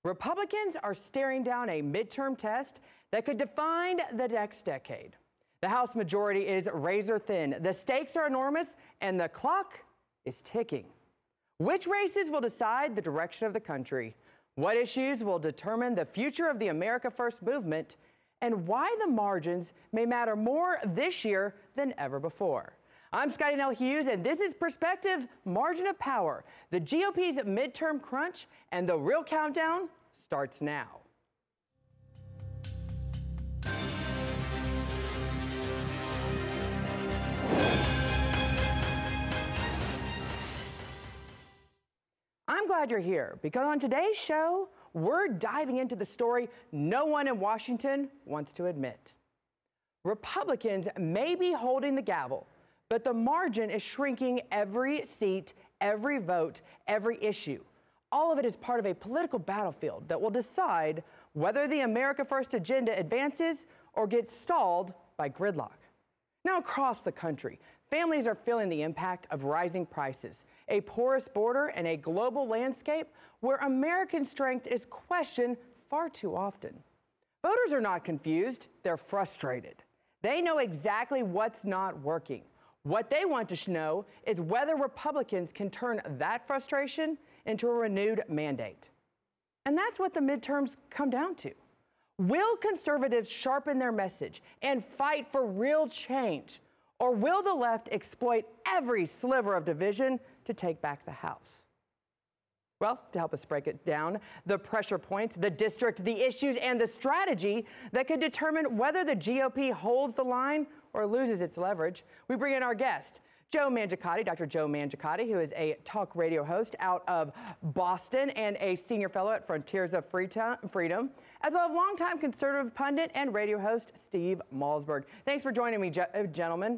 Republicans are staring down a midterm test that could define the next decade. The House majority is razor thin. The stakes are enormous and the clock is ticking. Which races will decide the direction of the country? What issues will determine the future of the America First movement? And why the margins may matter more this year than ever before. I'm Scotty Nell Hughes, and this is Perspective Margin of Power. The GOP's midterm crunch and the real countdown starts now. I'm glad you're here because on today's show, we're diving into the story no one in Washington wants to admit. Republicans may be holding the gavel, but the margin is shrinking every seat, every vote, every issue. All of it is part of a political battlefield that will decide whether the America First agenda advances or gets stalled by gridlock. Now, across the country, families are feeling the impact of rising prices, a porous border, and a global landscape where American strength is questioned far too often. Voters are not confused, they're frustrated. They know exactly what's not working. What they want to know is whether Republicans can turn that frustration into a renewed mandate. And that's what the midterms come down to. Will conservatives sharpen their message and fight for real change? Or will the left exploit every sliver of division to take back the House? Well, to help us break it down, the pressure points, the district, the issues, and the strategy that could determine whether the GOP holds the line or loses its leverage, we bring in our guest, Joe Mangicotti, Dr. Joe Mangicotti, who is a talk radio host out of Boston and a senior fellow at Frontiers of Freedom, as well as longtime conservative pundit and radio host Steve Malzberg. Thanks for joining me, gentlemen.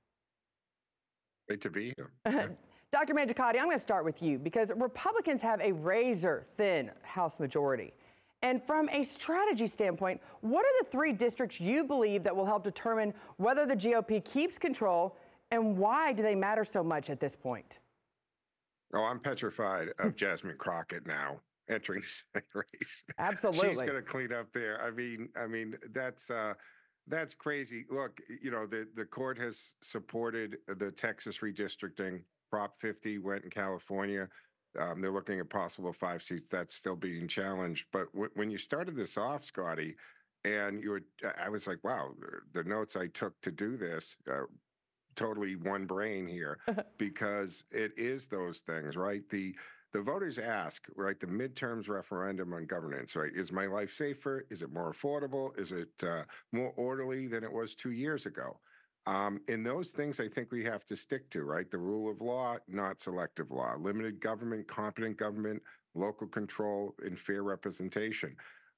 Great to be here. Dr. Mangicotti, I'm going to start with you because Republicans have a razor-thin House majority. And from a strategy standpoint, what are the three districts you believe that will help determine whether the GOP keeps control, and why do they matter so much at this point? Oh, I'm petrified of Jasmine Crockett now entering the Senate race. Absolutely. She's going to clean up there. I mean, that's crazy. Look, you know, the court has supported the Texas redistricting. Prop 50 went in California. They're looking at possible 5 seats. That's still being challenged. But when you started this off, Scotty, and I was like, wow, the notes I took to do this, totally one brain here, because it is those things, right? The voters ask, right, the midterms referendum on governance, right? Is my life safer? Is it more affordable? Is it more orderly than it was 2 years ago? And those things I think we have to stick to, right? The rule of law, not selective law, limited government, competent government, local control, and fair representation.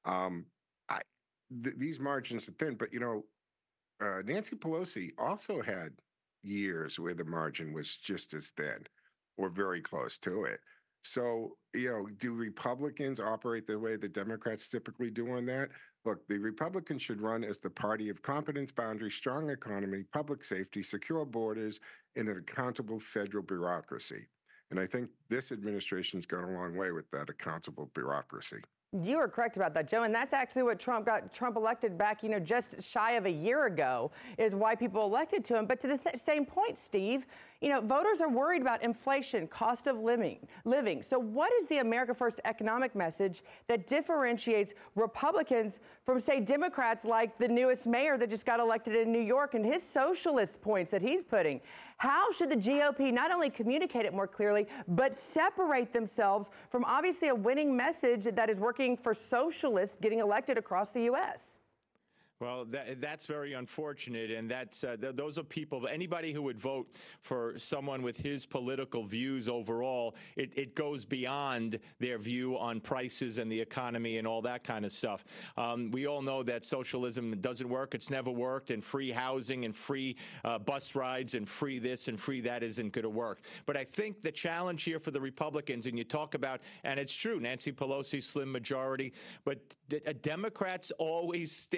These margins are thin, but, you know, Nancy Pelosi also had years where the margin was just as thin or very close to it. So, you know, do Republicans operate the way the Democrats typically do on that? Look, the Republicans should run as the party of competence, boundaries, strong economy, public safety, secure borders, and an accountable federal bureaucracy. And I think this administration's gone a long way with that accountable bureaucracy. You are correct about that, Joe, and that's actually what Trump elected back, you know, just shy of a year ago, is why people elected to him. But to the same point, Steve, you know, voters are worried about inflation, cost of living. So what is the America First economic message that differentiates Republicans from, say, Democrats like the newest mayor that just got elected in New York and his socialist points that he's putting? How should the GOP not only communicate it more clearly, but separate themselves from obviously a winning message that is working for socialists getting elected across the U.S.? Well, that's very unfortunate, and those are people, anybody who would vote for someone with his political views overall, it goes beyond their view on prices and the economy and all that kind of stuff. We all know that socialism doesn't work. It's never worked, and free housing and free bus rides and free this and free that isn't going to work. But I think the challenge here for the Republicans, and you talk about, and it's true, Nancy Pelosi, slim majority, but Democrats always stick to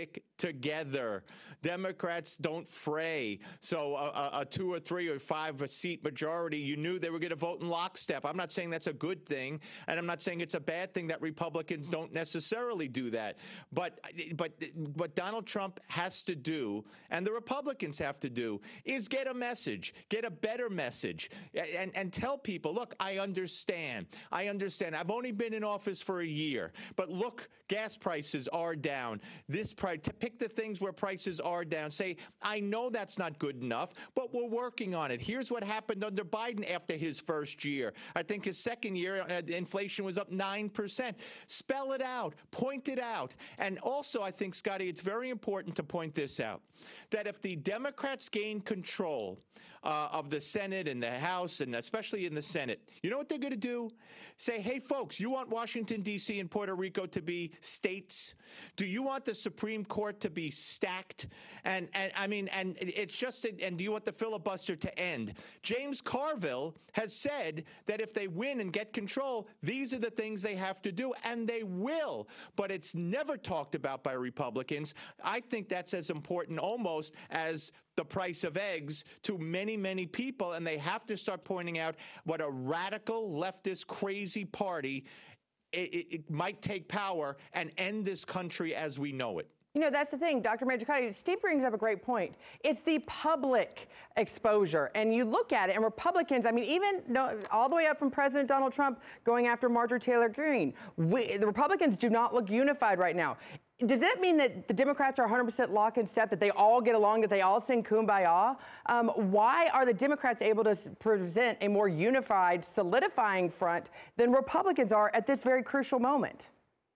together. Democrats don't fray. So a 2 or 3 or 5 seat majority, you knew they were going to vote in lockstep. I'm not saying that's a good thing, and I'm not saying it's a bad thing that Republicans don't necessarily do that. But what Donald Trump has to do, and the Republicans have to do, is get a message, get a better message, and tell people, look, I understand. I've only been in office for a year, but look, gas prices are down. Pick the things where prices are down. Say, I know that's not good enough, but we're working on it. Here's what happened under Biden after his first year. I think his second year, inflation was up 9%. Spell it out. Point it out. And also, I think, Scotty, it's very important to point this out, that if the Democrats gain control of the Senate and the House, and especially in the Senate, you know what they're going to do? Say, hey, folks, you want Washington, D.C. and Puerto Rico to be states? Do you want the Supreme Court to be stacked? And it's just, and do you want the filibuster to end? James Carville has said that if they win and get control, these are the things they have to do, and they will. But it's never talked about by Republicans. I think that's as important almost as the price of eggs to many, many people, and they have to start pointing out what a radical leftist crazy party it might take power and end this country as we know it. You know, that's the thing, Dr. Majikowski. Steve brings up a great point. It's the public exposure. And you look at it, and Republicans, I mean, even all the way up from President Donald Trump going after Marjorie Taylor Greene, the Republicans do not look unified right now. Does that mean that the Democrats are 100% lock and step, that they all get along, that they all sing Kumbaya? Why are the Democrats able to present a more unified, solidifying front than Republicans are at this very crucial moment?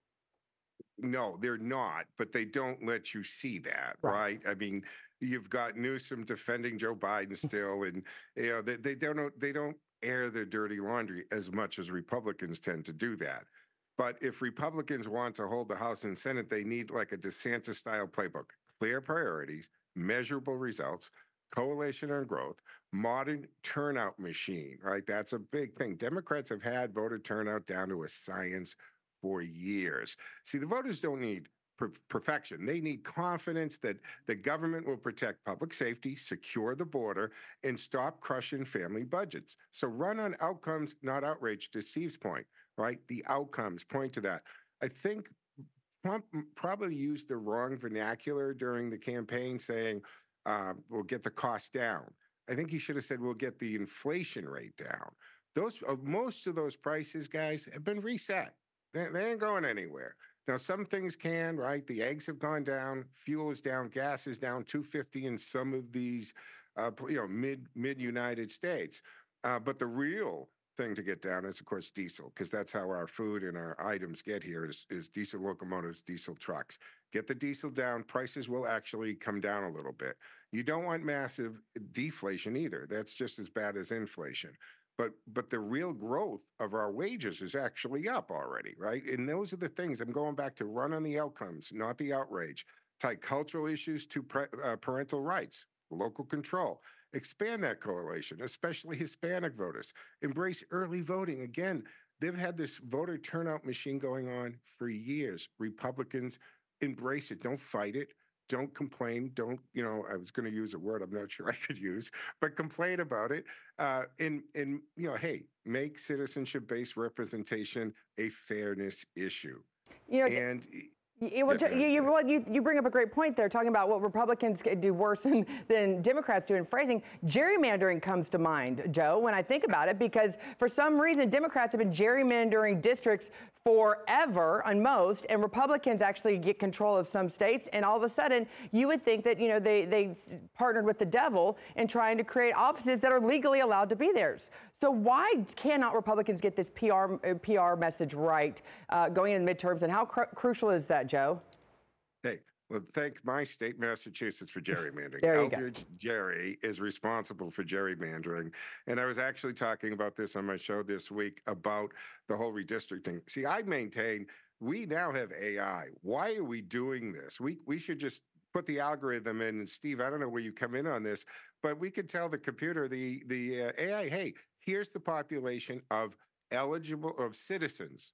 No, they're not, but they don't let you see that, right? I mean, you've got Newsom defending Joe Biden still, and they don't air their dirty laundry as much as Republicans tend to do that. But if Republicans want to hold the House and Senate, they need like a DeSantis-style playbook: clear priorities, measurable results, coalition on growth, modern turnout machine, right? That's a big thing. Democrats have had voter turnout down to a science for years. See, the voters don't need perfection. They need confidence that the government will protect public safety, secure the border, and stop crushing family budgets. So run on outcomes, not outrage, to Steve's point, right? The outcomes point to that. I think Trump probably used the wrong vernacular during the campaign, saying, we'll get the cost down. I think he should have said, we'll get the inflation rate down. Most of those prices, guys, have been reset. They ain't going anywhere. Now, some things can, right? The eggs have gone down, fuel is down, gas is down $2.50 in some of these, mid United States. But the real thing to get down is, of course, diesel, because that's how our food and our items get here is diesel locomotives, diesel trucks. Get the diesel down, prices will actually come down a little bit. You don't want massive deflation either. That's just as bad as inflation. But the real growth of our wages is actually up already, right? And those are the things. I'm going back to run on the outcomes, not the outrage. Tie cultural issues to parental rights, local control. Expand that correlation, especially Hispanic voters. Embrace early voting. Again, they've had this voter turnout machine going on for years. Republicans embrace it. Don't fight it. Don't complain. I was going to use a word I'm not sure I could use, but complain about it. Hey, make citizenship-based representation a fairness issue. You bring up a great point there, talking about what Republicans do worse than Democrats do in phrasing. Gerrymandering comes to mind, Joe, when I think about it, because for some reason, Democrats have been gerrymandering districts forever on most, and Republicans actually get control of some states, and all of a sudden, you would think that, they partnered with the devil in trying to create offices that are legally allowed to be theirs. So why cannot Republicans get this PR message right going in midterms, and how crucial is that, Joe? Hey, well, thank my state, Massachusetts, for gerrymandering. There you Eldridge Gerry is responsible for gerrymandering. And I was actually talking about this on my show this week about the whole redistricting. See, I maintain we now have AI. Why are we doing this? We should just put the algorithm in. And Steve, I don't know where you come in on this, but we could tell the computer, the AI, hey, here's the population of citizens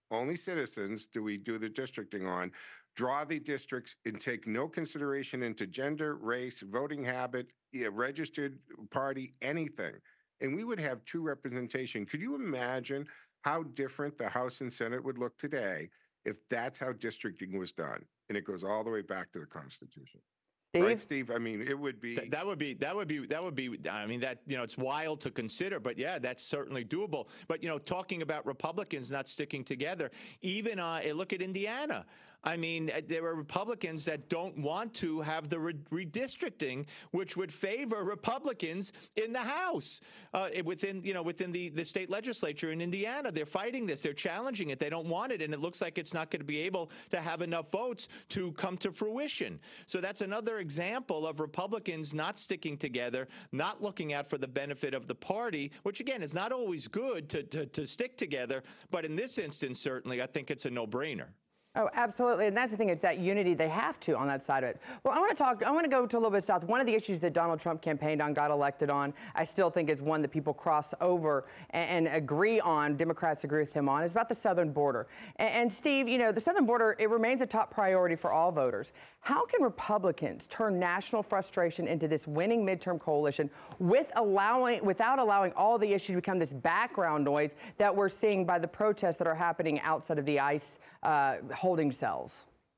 only citizens do we do the districting on, draw the districts and take no consideration into gender, race, voting habit, registered party, anything. And we would have true representation. Could you imagine how different the House and Senate would look today if that's how districting was done? And it goes all the way back to the Constitution. Steve? Right, Steve? I mean, it would be. That would be. I mean, that it's wild to consider, but yeah, that's certainly doable. But talking about Republicans not sticking together, even look at Indiana. I mean, there are Republicans that don't want to have the redistricting, which would favor Republicans in the House within the state legislature in Indiana. They're fighting this. They're challenging it. They don't want it, and it looks like it's not going to be able to have enough votes to come to fruition. So that's another example of Republicans not sticking together, not looking out for the benefit of the party, which again is not always good to stick together. But in this instance, certainly, I think it's a no-brainer. Oh, absolutely. And that's the thing, it's that unity they have to on that side of it. Well, I want to go to a little bit south. One of the issues that Donald Trump campaigned on, got elected on, I still think is one that people cross over and agree on, Democrats agree with him on, is about the southern border. And Steve, the southern border, it remains a top priority for all voters. How can Republicans turn national frustration into this winning midterm coalition without allowing all the issues to become this background noise that we're seeing by the protests that are happening outside of the ICE holding cells?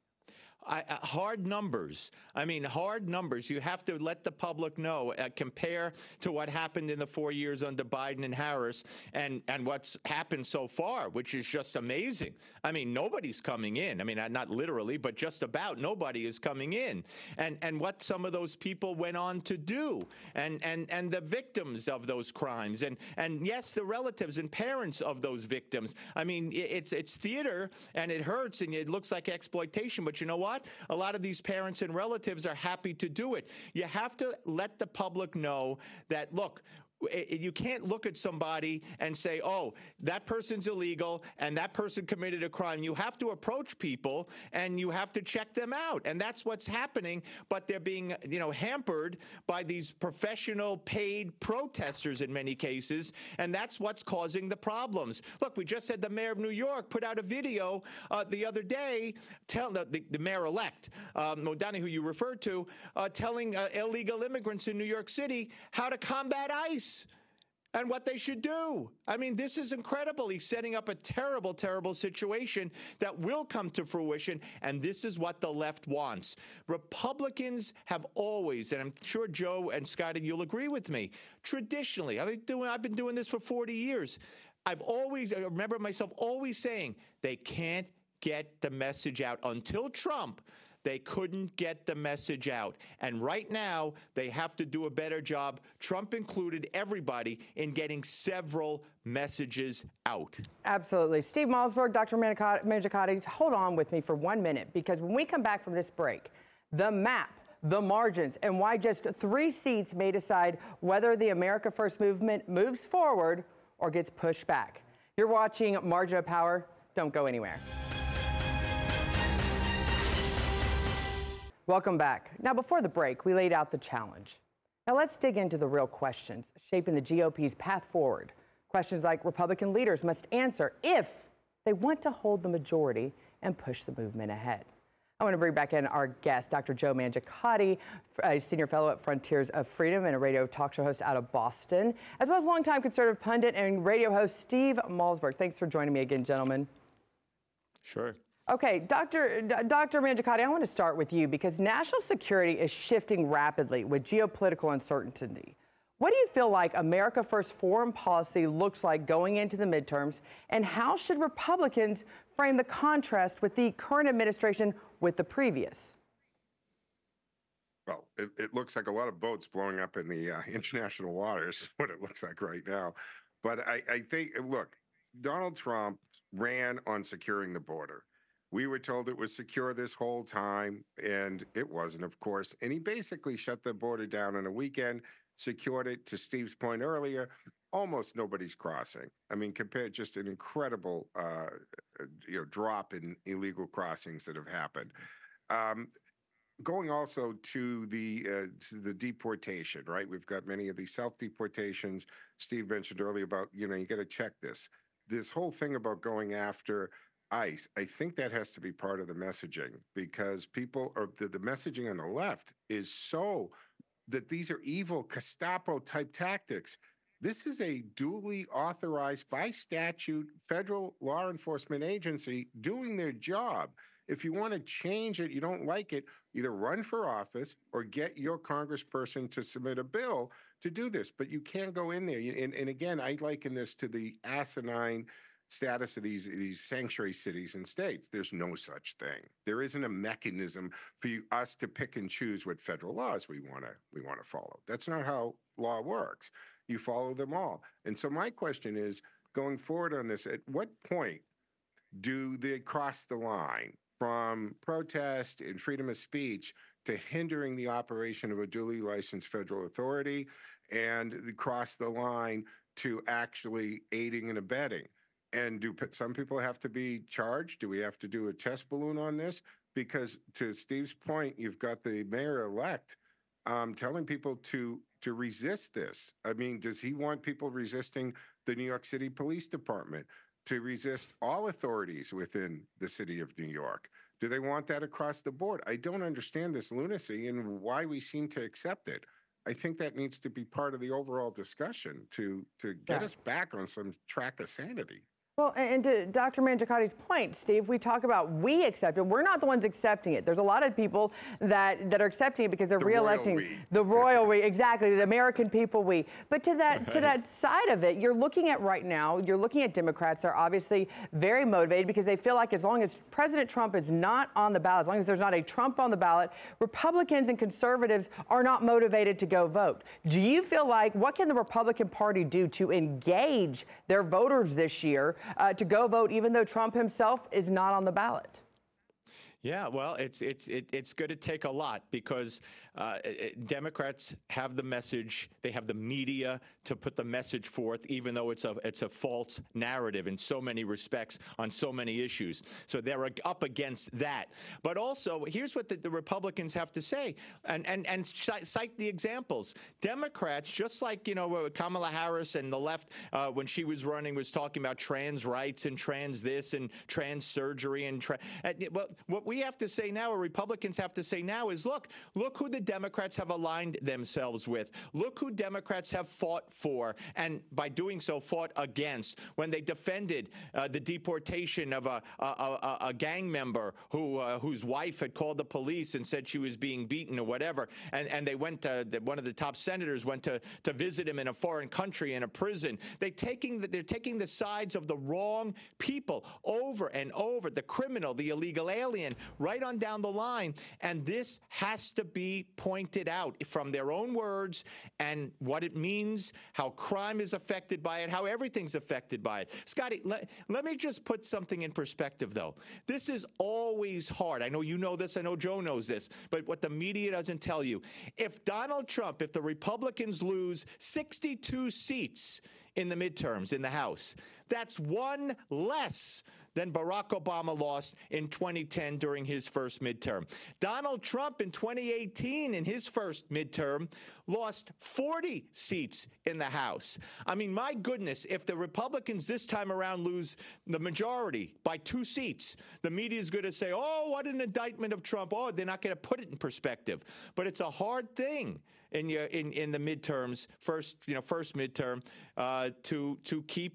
Hard numbers. I mean, hard numbers. You have to let the public know, compare to what happened in the 4 years under Biden and Harris and what's happened so far, which is just amazing. I mean, nobody's coming in. I mean, not literally, but just about nobody is coming in. And what some of those people went on to do and the victims of those crimes and yes, the relatives and parents of those victims. I mean, it's theater and it hurts and it looks like exploitation, but you know what? A lot of these parents and relatives are happy to do it. You have to let the public know that, look, you can't look at somebody and say, oh, that person's illegal and that person committed a crime. You have to approach people and you have to check them out. And that's what's happening. But they're being, hampered by these professional paid protesters in many cases. And that's what's causing the problems. Look, we just had the mayor of New York put out a video the other day, the mayor-elect, O'Donoghue, who you referred to, telling illegal immigrants in New York City how to combat ICE. And what they should do. I mean, this is incredible. He's setting up a terrible, terrible situation that will come to fruition, and this is what the left wants. Republicans have always, and I'm sure Joe and Scotty, you'll agree with me, traditionally, I've been doing this for 40 years. I remember myself always saying they can't get the message out until Trump. They couldn't get the message out. And right now, they have to do a better job, Trump included, everybody, in getting several messages out. Absolutely. Steve Malzberg, Dr. Mangiacotti, hold on with me for 1 minute, because when we come back from this break, the map, the margins, and why just 3 seats may decide whether the America First movement moves forward or gets pushed back. You're watching Margin of Power. Don't go anywhere. Welcome back. Now, before the break, we laid out the challenge. Now, let's dig into the real questions shaping the GOP's path forward. Questions like Republican leaders must answer if they want to hold the majority and push the movement ahead. I want to bring back in our guest, Dr. Joe Mangiacotti, a senior fellow at Frontiers of Freedom and a radio talk show host out of Boston, as well as longtime conservative pundit and radio host Steve Malzberg. Thanks for joining me again, gentlemen. Sure. Okay, Dr. Mangiacotti, I want to start with you because national security is shifting rapidly with geopolitical uncertainty. What do you feel like America First foreign policy looks like going into the midterms, and how should Republicans frame the contrast with the current administration with the previous? Well, it looks like a lot of boats blowing up in the international waters, what it looks like right now. But I think, look, Donald Trump ran on securing the border. We were told it was secure this whole time, and it wasn't, of course. And he basically shut the border down on a weekend, secured it, to Steve's point earlier, almost nobody's crossing. I mean, compared, just an incredible drop in illegal crossings that have happened. Going also to the deportation, right? We've got many of these self-deportations. Steve mentioned earlier about, you got to check this. This whole thing about going after ICE, I think that has to be part of the messaging because people or the messaging on the left is so that these are evil Gestapo type tactics. This is a duly authorized by statute federal law enforcement agency doing their job. If you want to change it, you don't like it, either run for office or get your congressperson to submit a bill to do this. But you can't go in there. And again, I liken this to the asinine status of these sanctuary cities and states. There's no such thing. There isn't a mechanism for us to pick and choose what federal laws we want to follow. That's not how law works. You follow them all. And so my question is, going forward on this, at what point do they cross the line from protest and freedom of speech to hindering the operation of a duly licensed federal authority and cross the line to actually aiding and abetting? And do some people have to be charged? Do we have to do a test balloon on this? Because to Steve's point, you've got the mayor-elect telling people to resist this. I mean, does he want people resisting the New York City Police Department, to resist all authorities within the city of New York? Do they want that across the board? I don't understand this lunacy and why we seem to accept it. I think that needs to be part of the overall discussion to get us back on some track of sanity. Well, and to Dr. Mangiacoti's point, Steve, we talk about we accept it. We're not the ones accepting it. There's a lot of people that are accepting it because they're reelecting the royal we, exactly, the American people we. But to that side of it, you're looking at right now, you're looking at Democrats. They're obviously very motivated because they feel like as long as President Trump is not on the ballot, as long as there's not a Trump on the ballot, Republicans and conservatives are not motivated to go vote. Do you feel like, what can the Republican Party do to engage their voters this year to go vote, even though Trump himself is not on the ballot? Yeah, well, it's going to take a lot because Democrats have the message, they have the media to put the message forth, even though it's a false narrative in so many respects on so many issues. So they're up against that. But also, here's what the Republicans have to say, and cite the examples. Democrats, just like Kamala Harris and the left, when she was running, was talking about trans rights and trans this and trans surgery and what we have to say now, or Republicans have to say now, is look who the Democrats have aligned themselves with. Look who Democrats have fought for, and by doing so fought against, when they defended the deportation of a gang member whose wife had called the police and said she was being beaten or whatever, and they went to one of the top senators went to visit him in a foreign country in a prison. They're taking the sides of the wrong people over and over, the criminal, the illegal alien, right on down the line. And this has to be pointed out from their own words, and what it means, how crime is affected by it, how everything's affected by it. Scotty, let me just put something in perspective, though. This is always hard. I know you know this. I know Joe knows this. But what the media doesn't tell you, if Donald Trump, if the Republicans lose 62 seats in the midterms in the House, that's one less than Barack Obama lost in 2010 during his first midterm. Donald Trump in 2018 in his first midterm lost 40 seats in the House. I mean, my goodness, if the Republicans this time around lose the majority by 2 seats, the media is going to say, oh, what an indictment of Trump. Oh, they're not going to put it in perspective. But it's a hard thing in the midterms, first midterm, to keep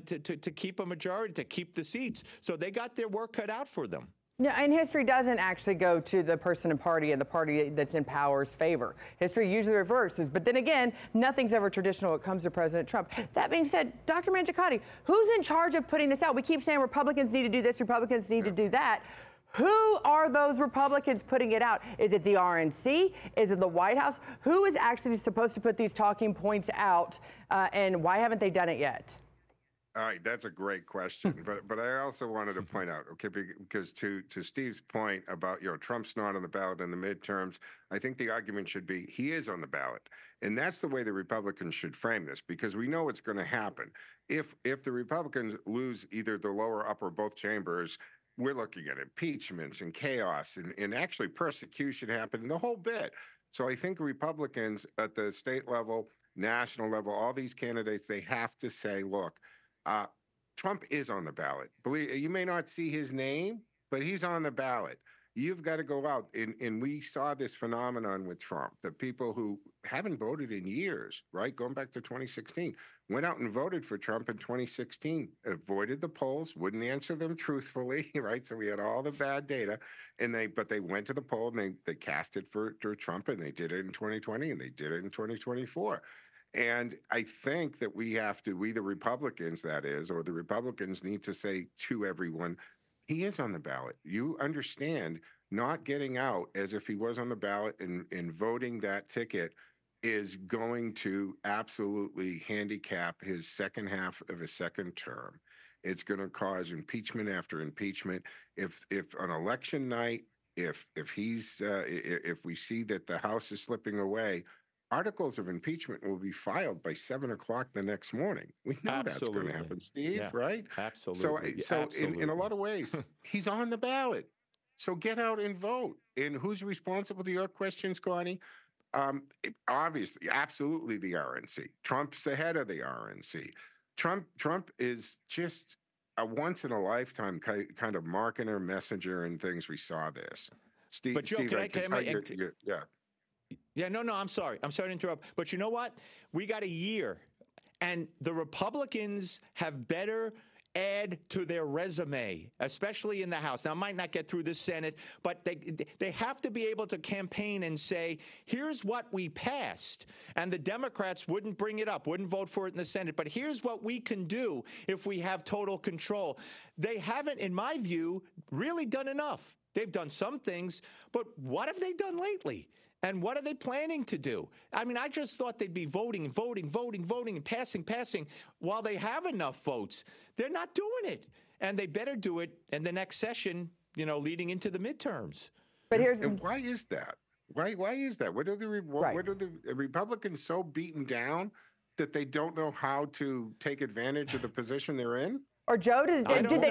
a majority, to keep the seats. So they got their work cut out for them. Yeah, and history doesn't actually go to the person and the party that's in power's favor. History usually reverses. But then again, nothing's ever traditional when it comes to President Trump. That being said, Dr. Mangiacotti, who's in charge of putting this out? We keep saying Republicans need to do this, Republicans need to do that. Who are those Republicans putting it out? Is it the RNC? Is it the White House? Who is actually supposed to put these talking points out, and why haven't they done it yet? All right, that's a great question, but I also wanted to point out, okay, because to Steve's point about Trump's not on the ballot in the midterms, I think the argument should be he is on the ballot, and that's the way the Republicans should frame this, because we know what's going to happen if the Republicans lose either the lower, upper, both chambers. We're looking at impeachments and chaos and actually persecution happening, the whole bit. So I think Republicans at the state level, national level, all these candidates, they have to say, look, Trump is on the ballot. Believe you may not see his name, but he's on the ballot. You've got to go out. And we saw this phenomenon with Trump, that people who haven't voted in years, right, going back to 2016, went out and voted for Trump in 2016, avoided the polls, wouldn't answer them truthfully, right? So we had all the bad data, but they went to the poll and they cast it for Trump, and they did it in 2020 and they did it in 2024. And I think that we the Republicans, that is, or the Republicans need to say to everyone, he is on the ballot. You understand, not getting out as if he was on the ballot and voting that ticket is going to absolutely handicap his second half of his second term. It's going to cause impeachment after impeachment. If on election night, if we see that the House is slipping away, articles of impeachment will be filed by 7 o'clock the next morning. We know Absolutely. That's going to happen, Steve, Yeah, right? Absolutely. So Absolutely. in a lot of ways, he's on the ballot. So get out and vote. And who's responsible to your question, Scotty? Obviously, absolutely the RNC. Trump's the head of the RNC. Trump is just a once in a lifetime kind of marketer, messenger, and things. We saw this. Steve, But Joe, Steve, I can tell you, yeah. Yeah, no, I'm sorry. I'm sorry to interrupt. But you know what? We got a year, and the Republicans have better add to their resume, especially in the House. Now, it might not get through the Senate, but they have to be able to campaign and say, here's what we passed. And the Democrats wouldn't bring it up, wouldn't vote for it in the Senate. But here's what we can do if we have total control. They haven't, in my view, really done enough. They've done some things, but what have they done lately? And what are they planning to do? I mean, I just thought they'd be voting, and passing, while they have enough votes. They're not doing it. And they better do it in the next session, leading into the midterms. But and why is that? Why is that? What are the Republicans so beaten down that they don't know how to take advantage of the position they're in? Or Joe, do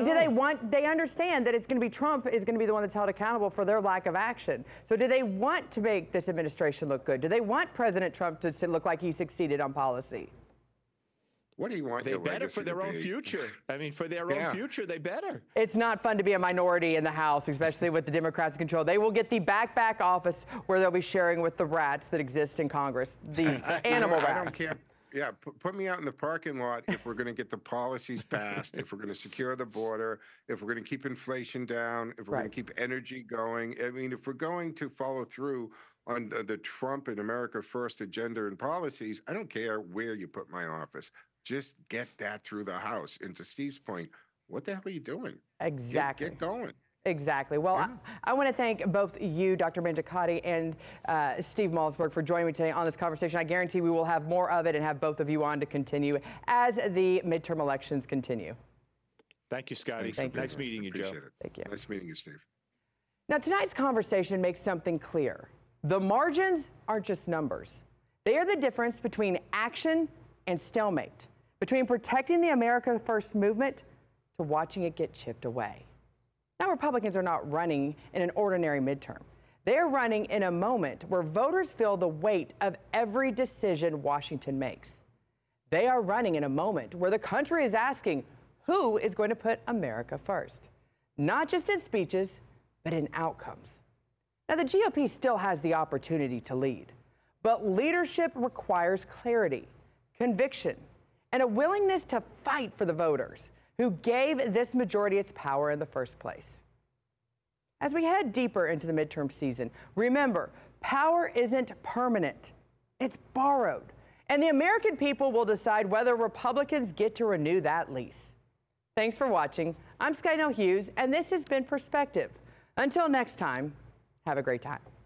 they understand that it's going to be Trump is going to be the one that's held accountable for their lack of action? So do they want to make this administration look good? Do they want President Trump to look like he succeeded on policy? What do you want? They better for their own future. I mean, for their own future, they better. It's not fun to be a minority in the House, especially with the Democrats in control. They will get the back office where they'll be sharing with the rats that exist in Congress, the animal rats. I don't care. Yeah, put me out in the parking lot if we're going to get the policies passed, if we're going to secure the border, if we're going to keep inflation down, if we're going to keep energy going. I mean, if we're going to follow through on the Trump and America First agenda and policies, I don't care where you put my office. Just get that through the House. And to Steve's point, what the hell are you doing? Exactly. Get going. Exactly. Well, I want to thank both you, Dr. Benzikotti, and Steve Malzberg for joining me today on this conversation. I guarantee we will have more of it and have both of you on to continue as the midterm elections continue. Thank you, Scotty. Nice meeting you, Joe. Appreciate it. Thank you. Nice meeting you, Steve. Now, tonight's conversation makes something clear. The margins aren't just numbers. They are the difference between action and stalemate, between protecting the America First movement to watching it get chipped away. Now, Republicans are not running in an ordinary midterm. They're running in a moment where voters feel the weight of every decision Washington makes. They are running in a moment where the country is asking who is going to put America first, not just in speeches, but in outcomes. Now, the GOP still has the opportunity to lead, but leadership requires clarity, conviction, and a willingness to fight for the voters who gave this majority its power in the first place. As we head deeper into the midterm season, remember, power isn't permanent. It's borrowed. And the American people will decide whether Republicans get to renew that lease. Thanks for watching. I'm Skynell Hughes, and this has been Perspective. Until next time, have a great time.